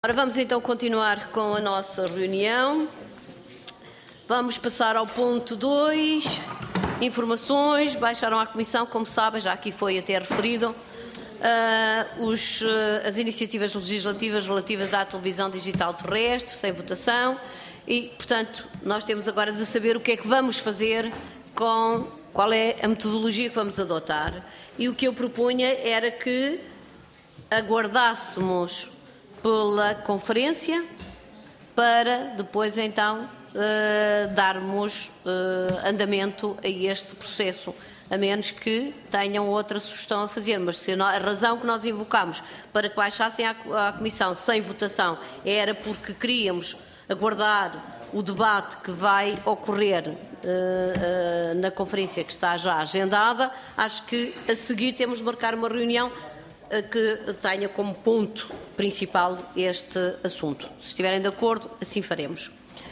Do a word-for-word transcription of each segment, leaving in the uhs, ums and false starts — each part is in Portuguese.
Ora, vamos então continuar com a nossa reunião. Vamos passar ao ponto dois, informações. Baixaram à Comissão, como sabem, já aqui foi até referido, uh, os, uh, as iniciativas legislativas relativas à televisão digital terrestre, sem votação, e, portanto, nós temos agora de saber o que é que vamos fazer com, qual é a metodologia que vamos adotar. E o que eu propunha era que aguardássemos pela conferência para depois então uh, darmos uh, andamento a este processo, a menos que tenham outra sugestão a fazer. Mas se a razão que nós invocámos para que baixassem à, à Comissão sem votação era porque queríamos aguardar o debate que vai ocorrer uh, uh, na conferência que está já agendada, acho que a seguir temos de marcar uma reunião que tenha como ponto principal este assunto. Se estiverem de acordo, assim faremos.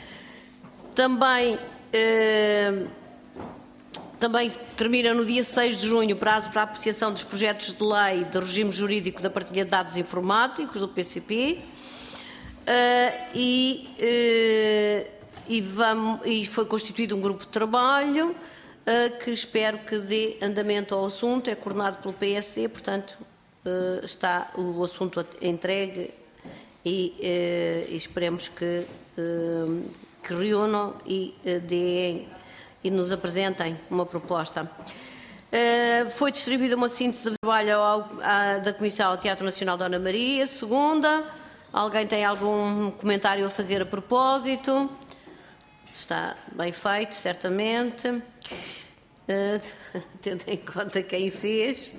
Também, eh, também termina no dia seis de junho o prazo para a apreciação dos projetos de lei de regime jurídico da partilha de dados informáticos, do P C P, eh, e, eh, e, vamos, e foi constituído um grupo de trabalho eh, que espero que dê andamento ao assunto, é coordenado pelo P S D, portanto, Uh, está o assunto entregue e, uh, e esperemos que, uh, que reúnam e uh, deem e nos apresentem uma proposta. Uh, foi distribuída uma síntese de trabalho ao, à, da Comissão ao Teatro Nacional Dona Maria, segunda. Alguém tem algum comentário a fazer a propósito? Está bem feito, certamente. Uh, tendo em conta quem fez.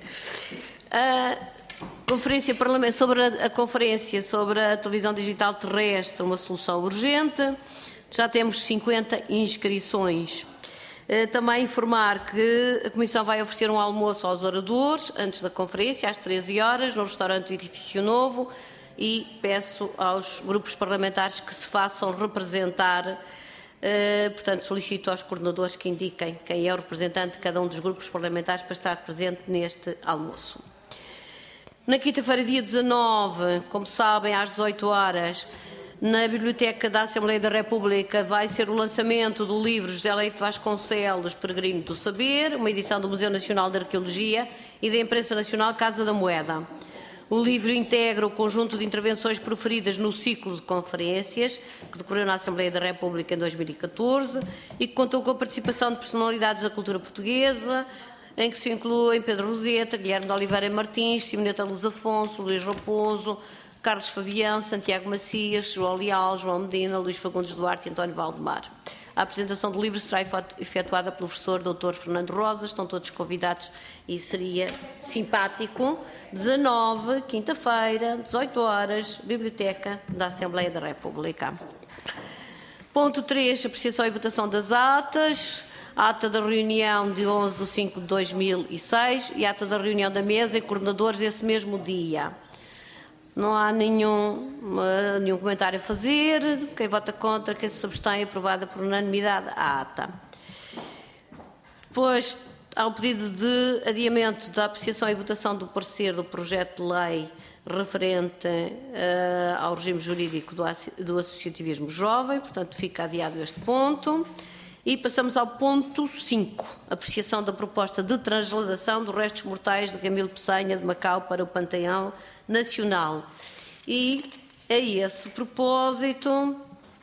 A conferência parlamentar sobre a, a conferência sobre a televisão digital terrestre, uma solução urgente. Já temos cinquenta inscrições. Também informar que a Comissão vai oferecer um almoço aos oradores antes da conferência, às treze horas, no restaurante do Edifício Novo, e peço aos grupos parlamentares que se façam representar. Uh, portanto, solicito aos coordenadores que indiquem quem é o representante de cada um dos grupos parlamentares para estar presente neste almoço. Na quinta-feira, dia dezanove, como sabem, às dezoito horas, na Biblioteca da Assembleia da República vai ser o lançamento do livro José Leite Vasconcelos, Peregrino do Saber, uma edição do Museu Nacional de Arqueologia e da Imprensa Nacional Casa da Moeda. O livro integra o conjunto de intervenções proferidas no ciclo de conferências que decorreu na Assembleia da República em dois mil e catorze e que contou com a participação de personalidades da cultura portuguesa, em que se incluem Pedro Roseta, Guilherme de Oliveira Martins, Simoneta Luz Afonso, Luís Raposo, Carlos Fabião, Santiago Macias, João Leal, João Medina, Luís Fagundes Duarte e António Valdemar. A apresentação do livro será efetuada pelo professor doutor Fernando Rosas, estão todos convidados e seria simpático. dezanove, quinta-feira, dezoito horas, Biblioteca da Assembleia da República. Ponto três, apreciação e votação das atas. Ata da reunião de onze de cinco de dois mil e seis e ata da reunião da mesa e coordenadores esse mesmo dia. Não há nenhum, nenhum comentário a fazer. Quem vota contra, quem se abstém, aprovada por unanimidade a ata. Depois, há o pedido de adiamento da apreciação e votação do parecer do projeto de lei referente uh, ao regime jurídico do, do associativismo jovem, portanto, fica adiado este ponto. E passamos ao ponto cinco, apreciação da proposta de transladação dos restos mortais de Camilo Peçanha de Macau para o Panteão Nacional. E a esse propósito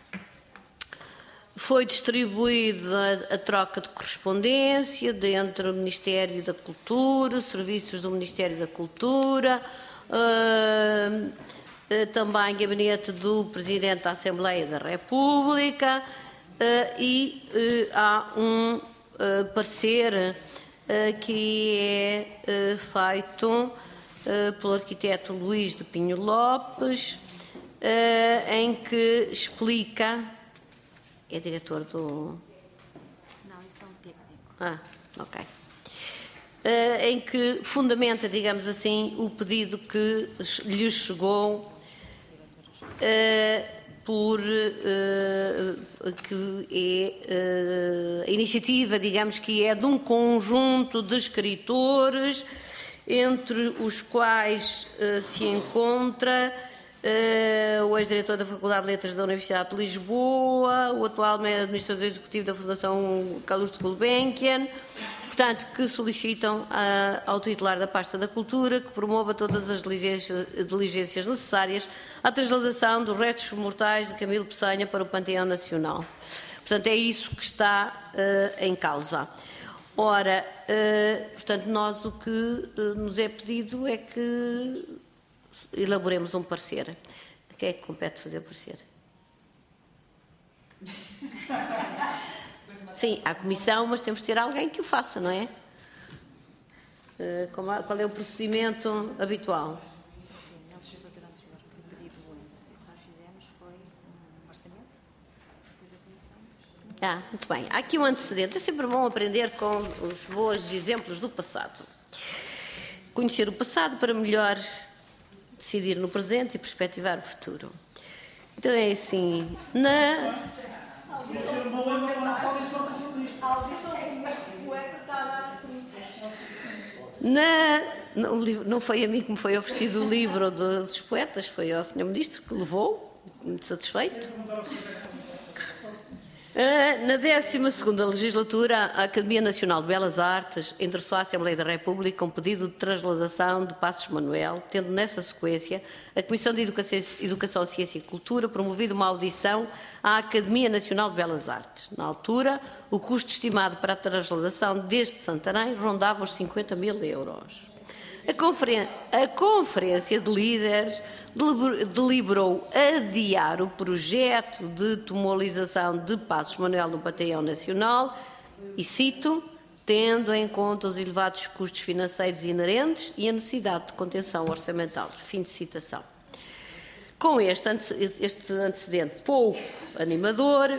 foi distribuída a troca de correspondência entre o Ministério da Cultura, serviços do Ministério da Cultura, uh, uh, também gabinete do Presidente da Assembleia da República. Uh, e uh, há um uh, parecer uh, que é uh, feito uh, pelo arquiteto Luís de Pinho Lopes, uh, em que explica... É diretor do... Não, isso é um técnico. Ah, ok. Uh, em que fundamenta, digamos assim, o pedido que lhe chegou... Uh, por uh, que é uh, a iniciativa, digamos que é de um conjunto de escritores, entre os quais uh, se encontra uh, o ex-diretor da Faculdade de Letras da Universidade de Lisboa, o atual administrador executivo da Fundação Calouste Gulbenkian, portanto, que solicitam uh, ao titular da pasta da Cultura que promova todas as diligências, diligências necessárias à transladação dos restos mortais de Camilo Peçanha para o Panteão Nacional. Portanto, é isso que está uh, em causa. Ora, uh, portanto, nós o que uh, nos é pedido é que elaboremos um parecer. A quem é que compete fazer o parecer? Sim, há comissão, mas temos de ter alguém que o faça, não é? Uh, como, qual é o procedimento habitual? Sim, na legislatura anterior foi pedido, o que nós fizemos foi um orçamento, depois da comissão. Ah, muito bem. Há aqui um antecedente. É sempre bom aprender com os bons exemplos do passado. Conhecer o passado para melhor decidir no presente e perspectivar o futuro. Então é assim, na... Na, não, não foi a mim que me foi oferecido o livro dos poetas, foi ao senhor Ministro que levou, muito satisfeito. Na décima segunda legislatura, a Academia Nacional de Belas Artes endereçou à Assembleia da República um pedido de transladação de Passos Manuel, tendo nessa sequência a Comissão de Educação, Educação, Ciência e Cultura promovido uma audição à Academia Nacional de Belas Artes. Na altura, o custo estimado para a transladação desde Santarém rondava os cinquenta mil euros. A, conferen- a Conferência de Líderes deliberou adiar o projeto de tumolização de Passos Manuel no Panteão Nacional e, cito, tendo em conta os elevados custos financeiros inerentes e a necessidade de contenção orçamental. Fim de citação. Com este, este antecedente pouco animador,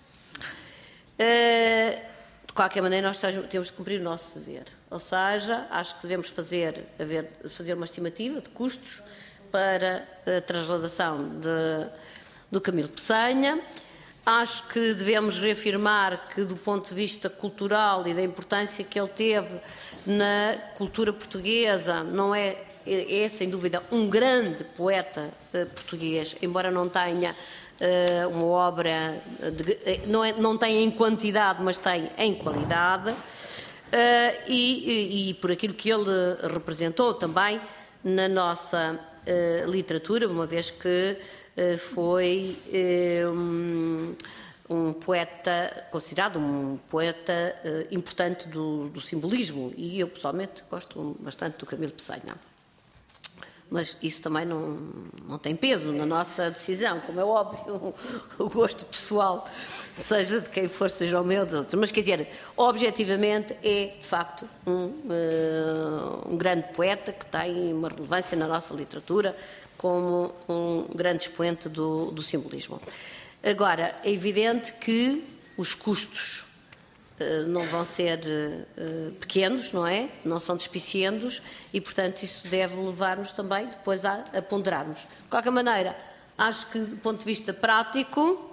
uh, de qualquer maneira, nós temos de cumprir o nosso dever. Ou seja, acho que devemos fazer, haver, fazer uma estimativa de custos para a transladação de, do Camilo Peçanha. Acho que devemos reafirmar que, do ponto de vista cultural e da importância que ele teve na cultura portuguesa, não é, é sem dúvida um grande poeta uh, português, embora não tenha uh, uma obra, de, não, é, não tem em quantidade, mas tem em qualidade, uh, e, e, e por aquilo que ele representou também na nossa Uh, literatura, uma vez que uh, foi uh, um, um poeta, considerado um poeta uh, importante do, do simbolismo, e eu pessoalmente gosto bastante do Camilo Peçanha. Mas isso também não, não tem peso na nossa decisão, como é óbvio, o gosto pessoal, seja de quem for, seja o meu, de outros. Mas, quer dizer, objetivamente é, de facto, um, uh, um grande poeta que tem uma relevância na nossa literatura como um grande expoente do, do simbolismo. Agora, é evidente que os custos uh, não vão ser uh, pequenos, não é? Não são despiciendos e, portanto, isso deve levar-nos também depois a, a ponderarmos. De qualquer maneira, acho que, do ponto de vista prático,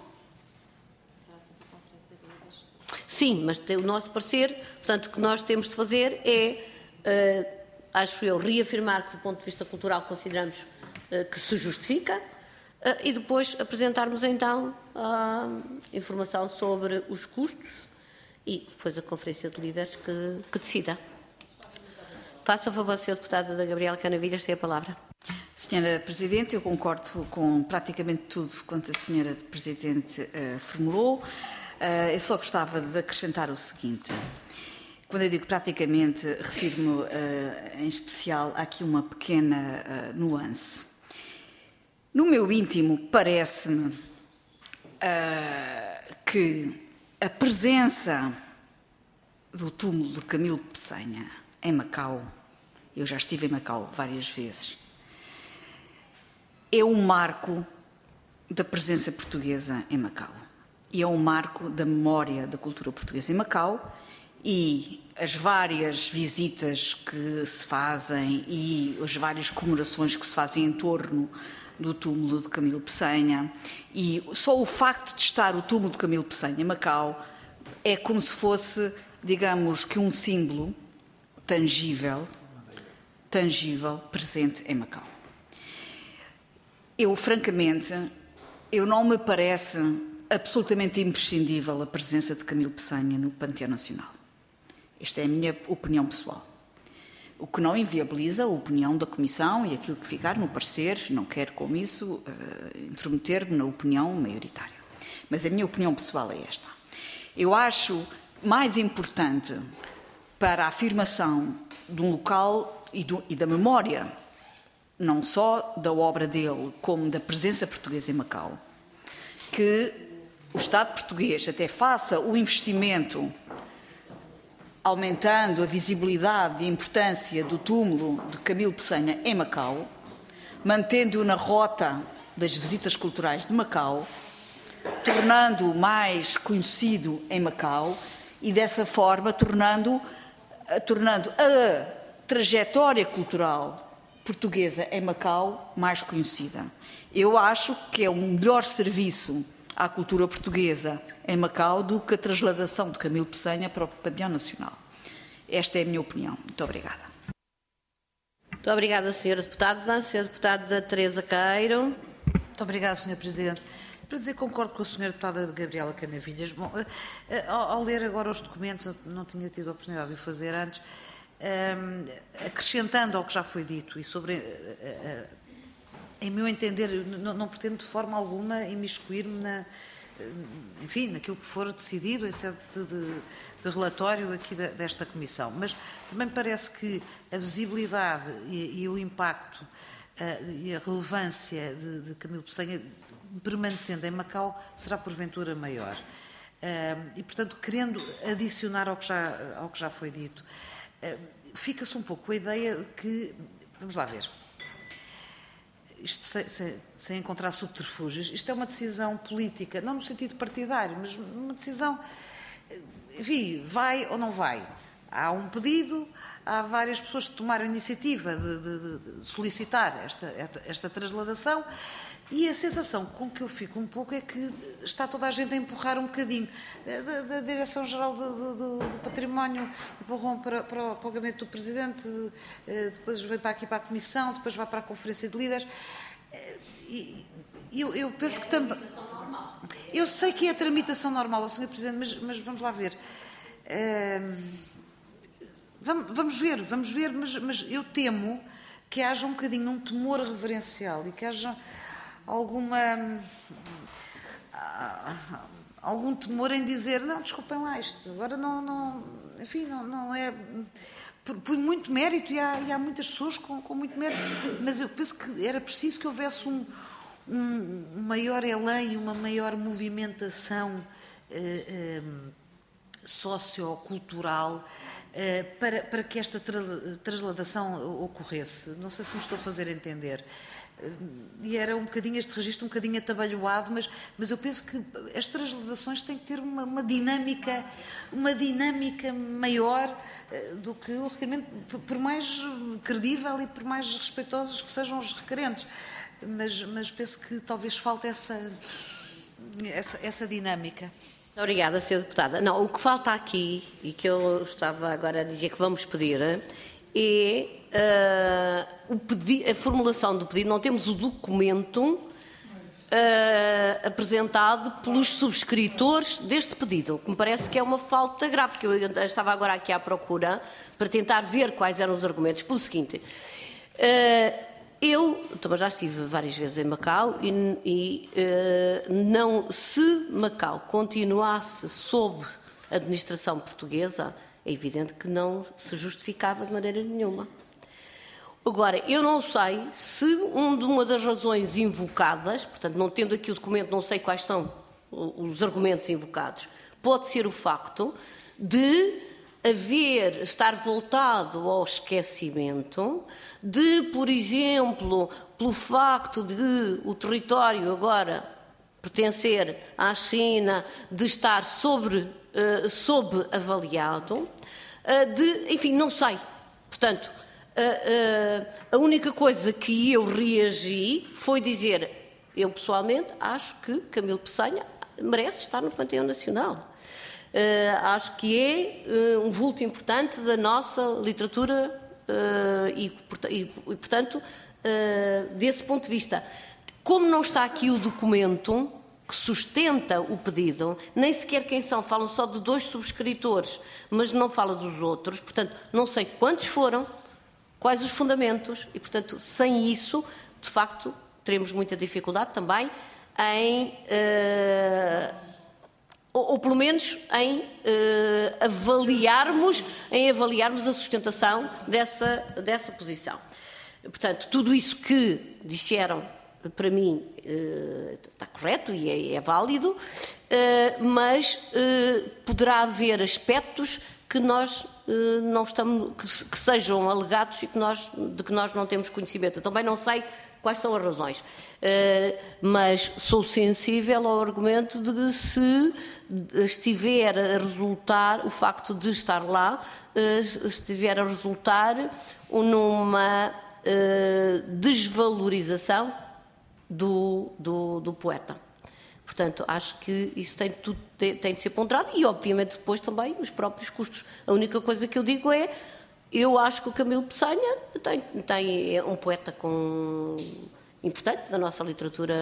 sim, mas o nosso parecer, portanto, o que nós temos de fazer é, uh, acho eu, reafirmar que, do ponto de vista cultural, consideramos uh, que se justifica uh, e depois apresentarmos, então, a uh, informação sobre os custos e depois a Conferência de Líderes que, que decida. Faça a favor, senhora Deputada da Gabriela Canavilhas, tem a palavra. Senhora Presidente, eu concordo com praticamente tudo quanto a Senhora Presidente uh, formulou. Uh, eu só gostava de acrescentar o seguinte. Quando eu digo praticamente, refiro-me uh, em especial a aqui uma pequena uh, nuance. No meu íntimo, parece-me uh, que a presença do túmulo de Camilo Peçanha em Macau, eu já estive em Macau várias vezes, é um marco da presença portuguesa em Macau. E é um marco da memória da cultura portuguesa em Macau, e as várias visitas que se fazem e as várias comemorações que se fazem em torno do túmulo de Camilo Peçanha, e só o facto de estar o túmulo de Camilo Peçanha em Macau é como se fosse, digamos, que um símbolo tangível, tangível, presente em Macau. Eu, francamente, eu não me parece absolutamente imprescindível a presença de Camilo Peçanha no Panteão Nacional. Esta é a minha opinião pessoal. O que não inviabiliza a opinião da Comissão e aquilo que ficar no parecer, não quero com isso uh, intrometer-me na opinião maioritária. Mas a minha opinião pessoal é esta. Eu acho mais importante para a afirmação de um local e, do, e da memória, não só da obra dele, como da presença portuguesa em Macau, que o Estado português até faça o investimento aumentando a visibilidade e a importância do túmulo de Camilo Peçanha em Macau, mantendo-o na rota das visitas culturais de Macau, tornando-o mais conhecido em Macau e, dessa forma, tornando, tornando a trajetória cultural portuguesa em Macau mais conhecida. Eu acho que é um melhor serviço à cultura portuguesa em Macau do que a trasladação de Camilo Peçanha para o Panteão Nacional. Esta é a minha opinião. Muito obrigada. Muito obrigada, senhora Deputada. Senhora Deputada Teresa Queiro. Muito obrigada, senhora Presidente. Para dizer que concordo com a senhora Deputada Gabriela Canavilhas, bom, ao, ao ler agora os documentos, não tinha tido a oportunidade de o fazer antes, um, acrescentando ao que já foi dito e sobre, uh, uh, em meu entender, não, não pretendo de forma alguma imiscuir-me na, enfim, naquilo que for decidido em sede de, de, de relatório aqui da, desta Comissão, mas também parece que a visibilidade e, e o impacto uh, e a relevância de, de Camilo Peçanha permanecendo em Macau será porventura maior. Uh, e, portanto, querendo adicionar ao que já, ao que já foi dito, uh, fica-se um pouco com a ideia de que, vamos lá ver, isto sem, sem, sem encontrar subterfúgios, isto é uma decisão política, não no sentido partidário, mas uma decisão, enfim, vai ou não vai. Há um pedido, há várias pessoas que tomaram a iniciativa de, de, de solicitar esta, esta, esta trasladação e a sensação com que eu fico um pouco é que está toda a gente a empurrar um bocadinho da, da Direção-Geral do, do, do Património, empurram para, para, para o Gabinete do Presidente, depois vem para aqui para a Comissão, depois vai para a Conferência de Líderes. E eu, eu penso que também... Eu sei que é a tramitação normal, senhor Presidente, mas, mas vamos lá ver. Uh, vamos, vamos ver, vamos ver, mas, mas eu temo que haja um bocadinho um temor reverencial e que haja alguma algum temor em dizer, não, desculpem lá, isto agora não, não enfim, não, não é por, por muito mérito, e há, e há muitas pessoas com, com muito mérito, mas eu penso que era preciso que houvesse um, um maior elan e uma maior movimentação eh, eh, sociocultural eh, para, para que esta tra trasladação ocorresse. Não sei se me estou a fazer entender. E era um bocadinho este registro, um bocadinho atabalhoado, mas, mas eu penso que as trasladações têm que ter uma, uma dinâmica, uma dinâmica maior uh, do que o requerimento, por, por mais credível e por mais respeitosos que sejam os requerentes. Mas, mas penso que talvez falte essa, essa, essa dinâmica. Obrigada, senhora Deputada. Não, o que falta aqui, e que eu estava agora a dizer que vamos pedir, é Uh, o pedi a formulação do pedido. Não temos o documento uh, apresentado pelos subscritores deste pedido, que me parece que é uma falta grave, que eu estava agora aqui à procura para tentar ver quais eram os argumentos. Pelo seguinte, uh, eu também já estive várias vezes em Macau e, e uh, não, se Macau continuasse sob administração portuguesa, é evidente que não se justificava de maneira nenhuma. Agora, eu não sei se um de uma das razões invocadas, portanto, não tendo aqui o documento, não sei quais são os argumentos invocados, pode ser o facto de haver, estar voltado ao esquecimento, de, por exemplo, pelo facto de o território agora pertencer à China, de estar sobre, uh, sobreavaliado, uh, de, enfim, não sei. Portanto, Uh, uh, a única coisa que eu reagi foi dizer, eu pessoalmente acho que Camilo Peçanha merece estar no Panteão Nacional. Uh, acho que é uh, um vulto importante da nossa literatura uh, e, e, e, portanto, uh, desse ponto de vista. Como não está aqui o documento que sustenta o pedido, nem sequer quem são, falam só de dois subscritores, mas não fala dos outros, portanto, não sei quantos foram, quais os fundamentos, e, portanto, sem isso, de facto, teremos muita dificuldade também em, uh, ou, ou pelo menos em uh, avaliarmos, em avaliarmos a sustentação dessa, dessa posição. Portanto, tudo isso que disseram, para mim, está correto e é, é válido, mas poderá haver aspectos que nós não estamos, que, que sejam alegados e que nós, de que nós não temos conhecimento. Eu também não sei quais são as razões, mas sou sensível ao argumento de que se estiver a resultar, o facto de estar lá, estiver a resultar numa desvalorização Do, do, do poeta. Portanto, acho que isso tem, tudo, tem, tem de ser ponderado e, obviamente, depois também os próprios custos. A única coisa que eu digo é, eu acho que o Camilo Peçanha tem, tem, é um poeta com, importante da nossa literatura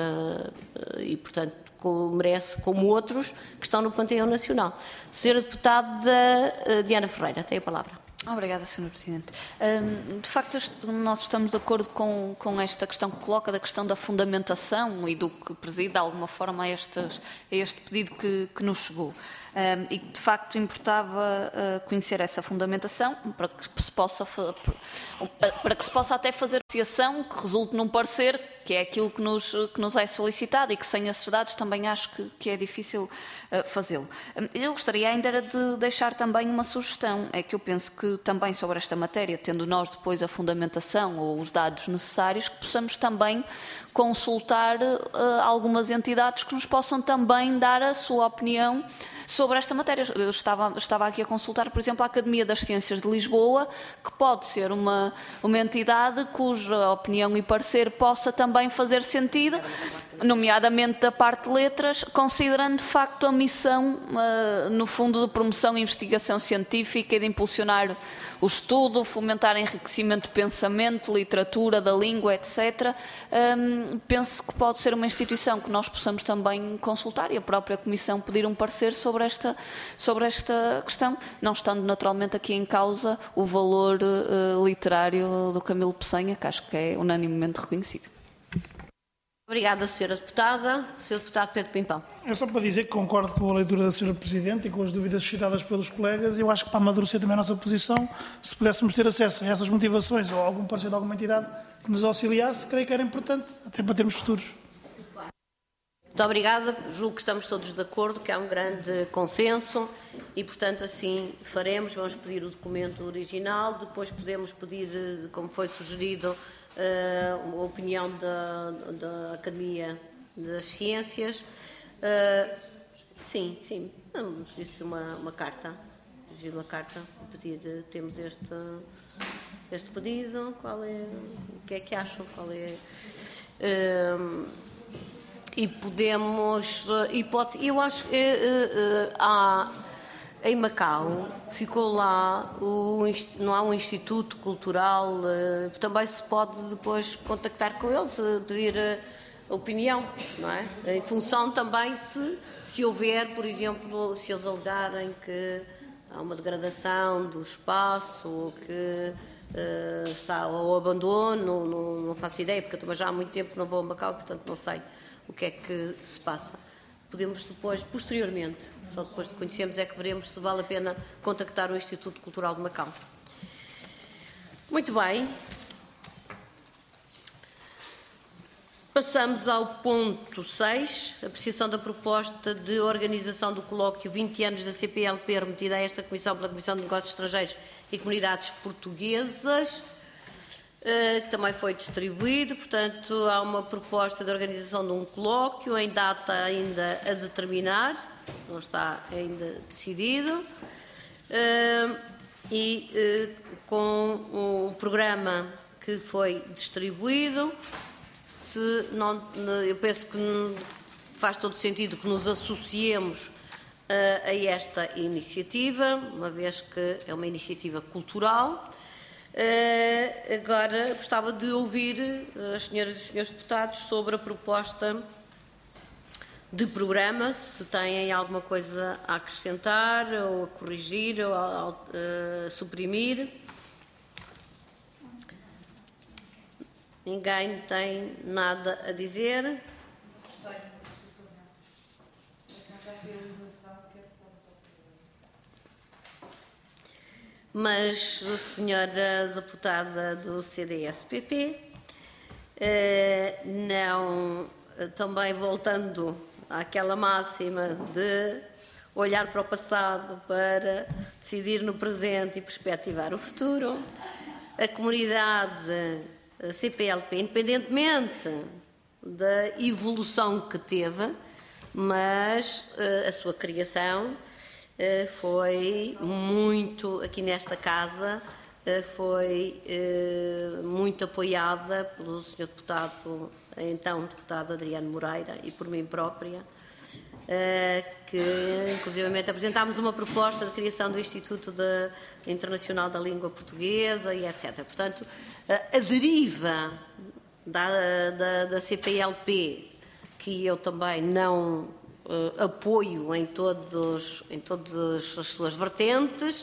e, portanto, com, merece, como outros, que estão no Panteão Nacional. Senhora Deputada Diana Ferreira, tem a palavra. Obrigada, senhora Presidente. De facto, nós estamos de acordo com, com esta questão que coloca, da questão da fundamentação e do que preside, de alguma forma, a, estes, a este pedido que, que nos chegou. Um, e que, de facto, importava uh, conhecer essa fundamentação para que se possa, para que se possa até fazer associação que resulte num parecer, que é aquilo que nos, que nos é solicitado e que, sem esses dados, também acho que, que é difícil uh, fazê-lo. Um, eu gostaria ainda era de deixar também uma sugestão, é que eu penso que também sobre esta matéria, tendo nós depois a fundamentação ou os dados necessários, que possamos também consultar uh, algumas entidades que nos possam também dar a sua opinião sobre esta matéria. Eu estava, estava aqui a consultar, por exemplo, a Academia das Ciências de Lisboa, que pode ser uma, uma entidade cuja opinião e parecer possa também fazer sentido, nomeadamente da parte de letras, considerando de facto a missão, uh, no fundo, de promoção e investigação científica e de impulsionar o estudo, fomentar enriquecimento de pensamento, literatura, da língua, etcétera. Um, penso que pode ser uma instituição que nós possamos também consultar e a própria Comissão pedir um parecer sobre esta, sobre esta questão, não estando naturalmente aqui em causa o valor uh, literário do Camilo Peçanha, que acho que é unanimemente reconhecido. Obrigada, senhora Deputada. senhor Deputado Pedro Pimpão. É só para dizer que concordo com a leitura da senhora Presidente e com as dúvidas suscitadas pelos colegas. Eu acho que para amadurecer também a nossa posição, se pudéssemos ter acesso a essas motivações ou a algum parecer de alguma entidade que nos auxiliasse, creio que era importante, até para termos futuros. Muito obrigada. Julgo que estamos todos de acordo, que há um grande consenso e, portanto, assim faremos. Vamos pedir o documento original, depois podemos pedir, como foi sugerido, a opinião da, da Academia das Ciências. Uh, sim, sim, vamos disse uma, uma carta, dirigir uma carta, pedir, temos este, este pedido, qual é, o que é que acham, qual é... Uh, e podemos, e pode, eu acho que uh, uh, há, em Macau, ficou lá, o, não há um instituto cultural, uh, também se pode depois contactar com eles, uh, pedir uh, opinião, não é? Em função também se, se houver, por exemplo, se eles alegarem que há uma degradação do espaço, ou que uh, está ao abandono, não, não faço ideia, porque eu também já há muito tempo não vou a Macau, portanto não sei o que é que se passa. Podemos depois, posteriormente, só depois de conhecermos é que veremos se vale a pena contactar o Instituto Cultural de Macau. Muito bem. Passamos ao ponto seis, apreciação da proposta de organização do colóquio vinte anos da C P L P remetida a esta Comissão pela Comissão de Negócios Estrangeiros e Comunidades Portuguesas, que também foi distribuído. Portanto, há uma proposta de organização de um colóquio em data ainda a determinar, não está ainda decidido, e com o programa que foi distribuído, se não, eu penso que faz todo sentido que nos associemos a esta iniciativa, uma vez que é uma iniciativa cultural. Uh, agora gostava de ouvir as senhoras e os senhores deputados sobre a proposta de programa, se têm alguma coisa a acrescentar, ou a corrigir, ou a, a suprimir. Ninguém tem nada a dizer. Mas a senhora deputada do C D S P P, eh, não, também voltando àquela máxima de olhar para o passado para decidir no presente e perspectivar o futuro, a comunidade C P L P, independentemente da evolução que teve, mas eh, a sua criação foi muito, aqui nesta casa, foi muito apoiada pelo senhor deputado, então deputado Adriano Moreira, e por mim própria, que inclusivamente apresentámos uma proposta de criação do Instituto de, Internacional da Língua Portuguesa e etcétera. Portanto, a deriva da, da, da C P L P, que eu também não Uh, apoio em, todos, em todas as suas vertentes, uh,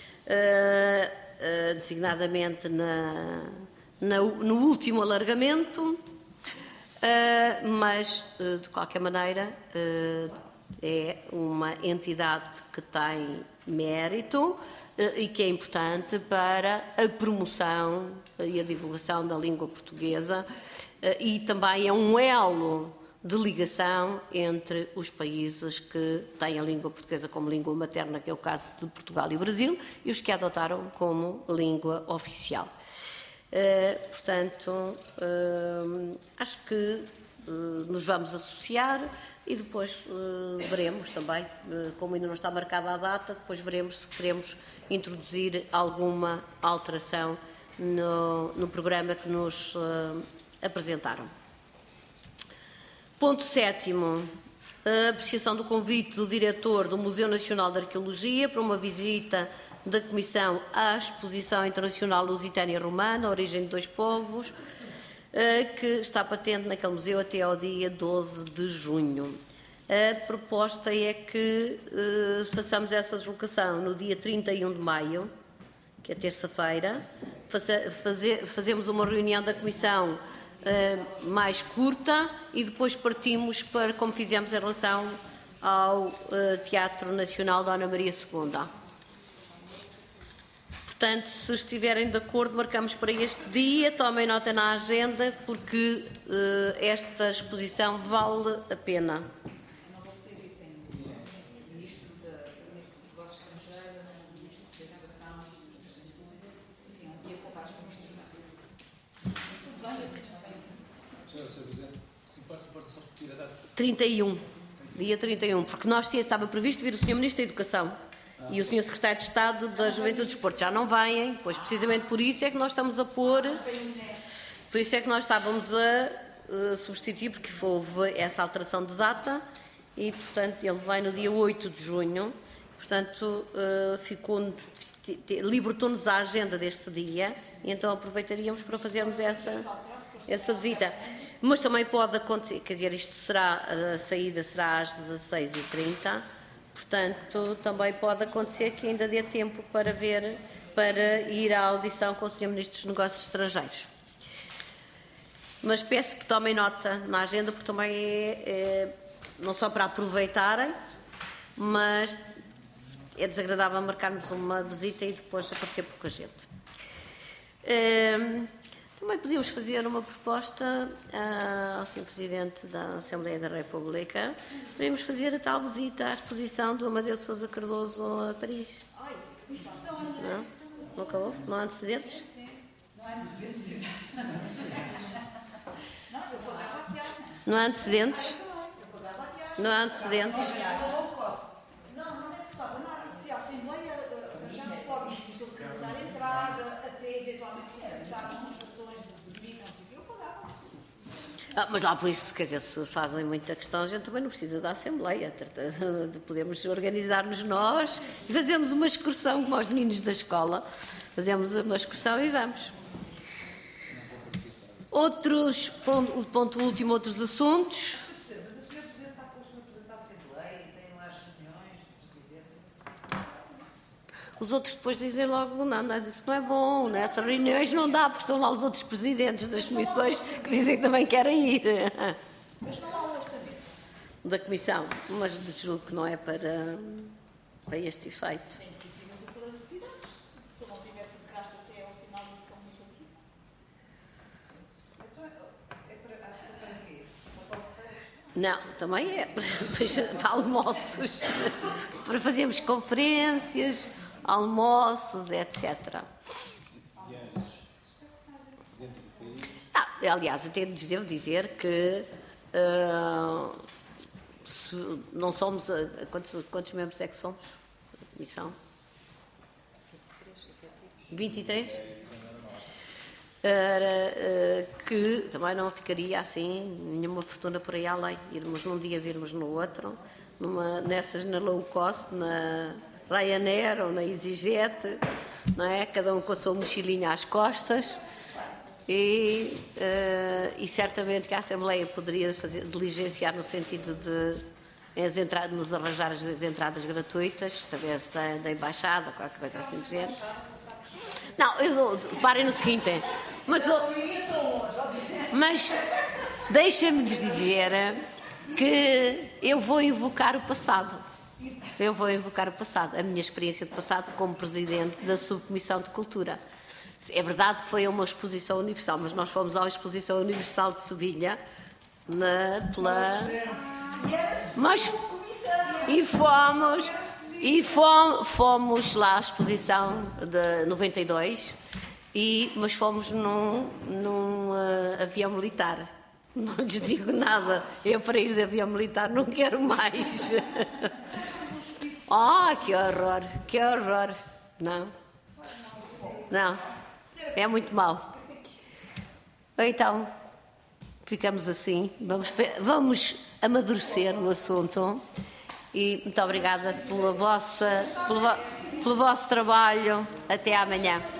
uh, designadamente na, na, no último alargamento, uh, mas, uh, de qualquer maneira, uh, é uma entidade que tem mérito uh, e que é importante para a promoção e a divulgação da língua portuguesa, uh, e também é um elo de ligação entre os países que têm a língua portuguesa como língua materna, que é o caso de Portugal e Brasil, e os que a adotaram como língua oficial. Uh, portanto, uh, acho que uh, nos vamos associar e depois uh, veremos também, uh, como ainda não está marcada a data, depois veremos se queremos introduzir alguma alteração no, no programa que nos uh, apresentaram. Ponto sétimo, a apreciação do convite do diretor do Museu Nacional de Arqueologia para uma visita da Comissão à Exposição Internacional Lusitânia Romana, a Origem de Dois Povos, que está patente naquele museu até ao dia doze de junho. A proposta é que façamos essa deslocação no dia trinta e um de maio, que é terça-feira. Fazemos uma reunião da Comissão Uh, mais curta e depois partimos para, como fizemos em relação ao uh, Teatro Nacional da Ana Maria segunda. Portanto, se estiverem de acordo, marcamos para este dia, tomem nota na agenda, porque uh, esta exposição vale a pena. trinta e um, dia trinta e um, porque nós estava previsto vir o senhor Ministro da Educação e o senhor Secretário de Estado da Juventude e do Desporto. Já não vêm, pois precisamente por isso é que nós estamos a pôr, por isso é que nós estávamos a uh, substituir, porque houve essa alteração de data e, portanto, ele vai no dia oito de junho, portanto, uh, ficou, libertou-nos a agenda deste dia e então aproveitaríamos para fazermos essa, essa visita. Mas também pode acontecer, quer dizer, isto será, a saída será às dezasseis e trinta, portanto, também pode acontecer que ainda dê tempo para ver, para ir à audição com o senhor Ministro dos Negócios Estrangeiros. Mas peço que tomem nota na agenda, porque também é, é não só para aproveitarem, mas é desagradável marcarmos uma visita e depois aparecer pouca gente. É, Também podíamos fazer uma proposta uh, ao senhor Presidente da Assembleia da República. Podemos fazer a tal visita à exposição do Amadeu de Sousa Cardoso a Paris. Não? Nunca houve? Não há antecedentes? Não há antecedentes. Não há antecedentes? Não há antecedentes? Não, não é portável. Não há necessidade. A Assembleia já se forma de organizar a entrada, até eventualmente facilitar as demonstrações de pedido, não sei o que, eu pagava. Ah, mas lá por isso, quer dizer, se fazem muita questão, a gente também não precisa da Assembleia. Podemos organizar-nos nós e fazemos uma excursão como aos meninos da escola. Fazemos uma excursão e vamos. Outros, ponto, ponto último, outros assuntos. Mas a senhora Presidente está com o senhor Presidente da Assembleia e tem lá as reuniões dos presidentes. Os outros depois dizem logo, não, não, isso não é bom, nessas reuniões não dá, porque estão lá os outros presidentes das comissões que dizem que também querem ir. Mas não há um orçamento. Da comissão, mas julgo que não é para, para este efeito. Tem iniciativas do Plano de Atividades. Se eu não tivesse de gasto até ao final da sessão legislativa. Então, é para, há de ser para quê? Para papéis? Não, também é para, para almoços, para fazermos conferências, almoços, etcétera. Ah, aliás, até lhes devo dizer que uh, se não somos. Uh, quantos, quantos membros é que somos? Da comissão? vinte e três? Era, uh, que também não ficaria assim nenhuma fortuna por aí além. Irmos num dia, virmos no outro, numa, nessas na low cost, na Ryanair ou na EasyJet, não é? Cada um com a sua mochilinha às costas. E, uh, e certamente que a Assembleia poderia fazer, diligenciar no sentido de as entradas, nos arranjar as entradas gratuitas, através da, da Embaixada, qualquer coisa assim do género. Não, eu, parem no seguinte, mas, mas deixem-me dizer que eu vou invocar o passado. Eu vou invocar o passado, a minha experiência de passado como Presidente da Subcomissão de Cultura. É verdade que foi a uma exposição universal, mas nós fomos à exposição universal de Sevilha, na, pela... Mas, e fomos, e fomos, fomos lá à exposição de noventa e dois, e, mas fomos num, num uh, avião militar. Não lhes digo nada, eu para ir de avião militar não quero mais. Ah, oh, que horror, que horror. Não, não, é muito mau. Então, ficamos assim, vamos, vamos amadurecer o assunto e muito obrigada pela vossa, pelo, pelo vosso trabalho. Até amanhã.